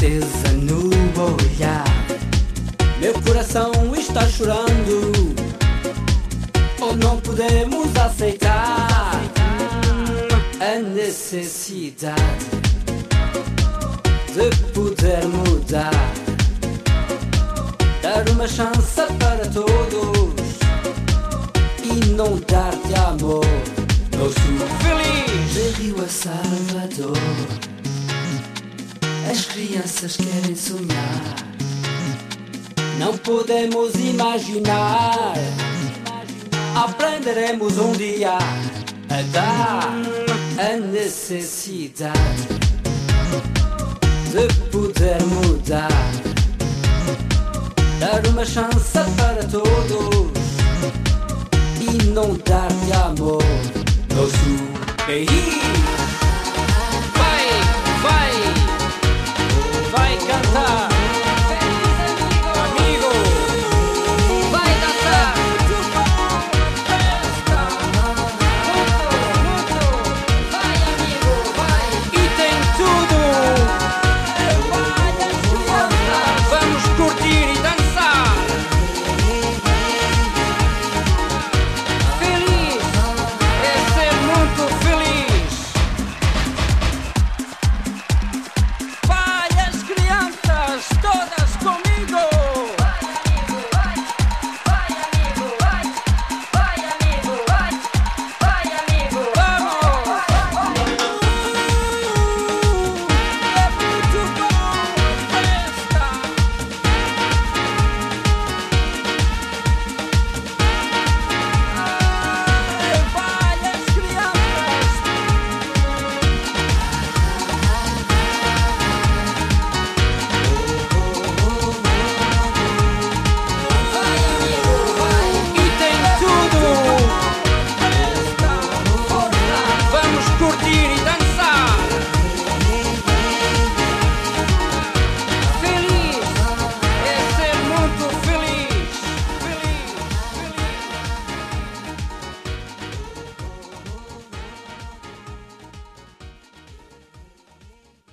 tristeza no olhar. Meu coração está chorando. Ou não podemos aceitar a necessidade de poder mudar, dar uma chance para todos e não dar-te amor. Eu sou feliz de Rio a Salvador. As crianças querem sonhar. Não podemos imaginar. Aprenderemos um dia a dar a necessidade de poder mudar, dar uma chance para todos e não dar-te amor. Nosso país vai cantar.